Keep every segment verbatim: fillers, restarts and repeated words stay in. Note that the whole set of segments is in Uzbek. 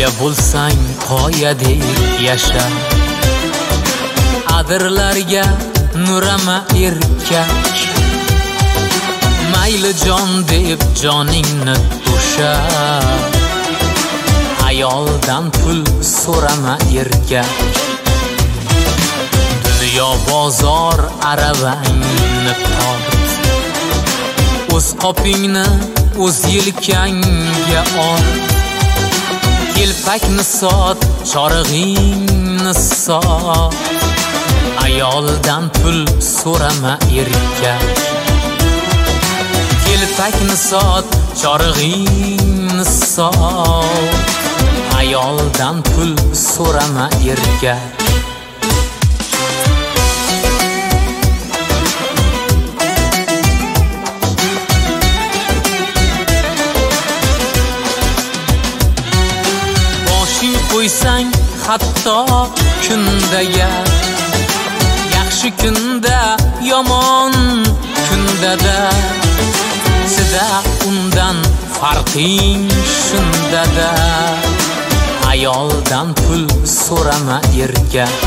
qoya bo'lsang qoyadek yasha, adirlarga nurama erkak, mayli jon deb joningni to'sha, ayoldan pul so'rama erkak. Dunyo bozor aravangni tort, o'z qopingni o'z yelkangga ol, kelpakni sot, chorig'ingni sot, ayoldan pul so'rama erkak. Kelpakni sot, chorig'ingni sot, ayoldan pul so'rama erkak. Boshing qo'ysang hatto kundaga, yaxshi kunda yomon kundada, sida undan farqing shundada, ayoldan pul so'rama erkak.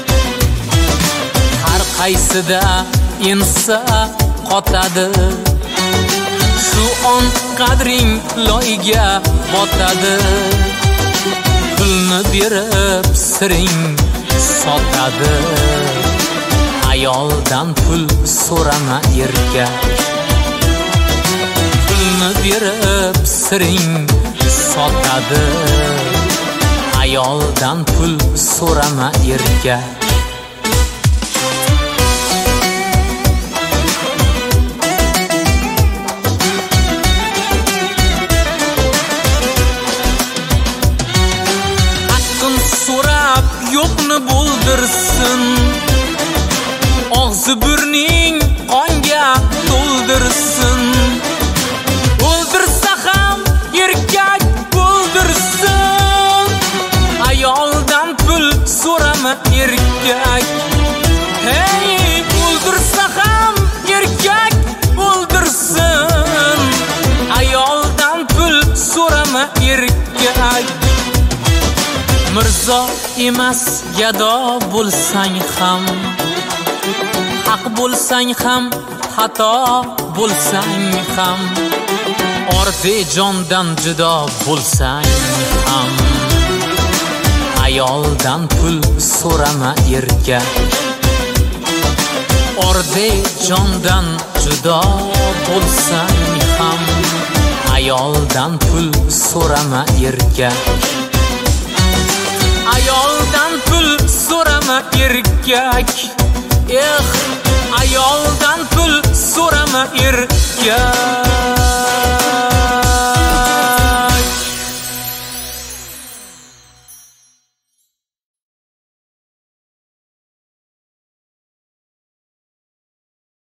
Har qaysida insa qotadi, shu on qadring loyga botadi, pulni berib siring sotadi, ayoldan pul so'rama erkak. Pulni berib siring sotadi, ayoldan pul so'rama erkak. Haqqin so'rab yo'qni bo'ldirsin, og'zi burning qonga to'ldirsin, o'ldirsa ham erkak o'ldirsin, ayoldan pul so'rama erkak. Hey, o'ldirsa ham erkak o'ldirsin, ayoldan pul so'rama erkak. Mirzo emas gado bo'lsang ham, haq bo'lsang ham, xato bo'lsang ham, ordi jondan judo bo'lsang ham, ayoldan pul so'rama erkak. Ordi jondan judo bo'lsang ham, ayoldan pul so'rama erkak. Ayoldan pul so'rama erkak. Eh, ayoldan pul so'rama erkak.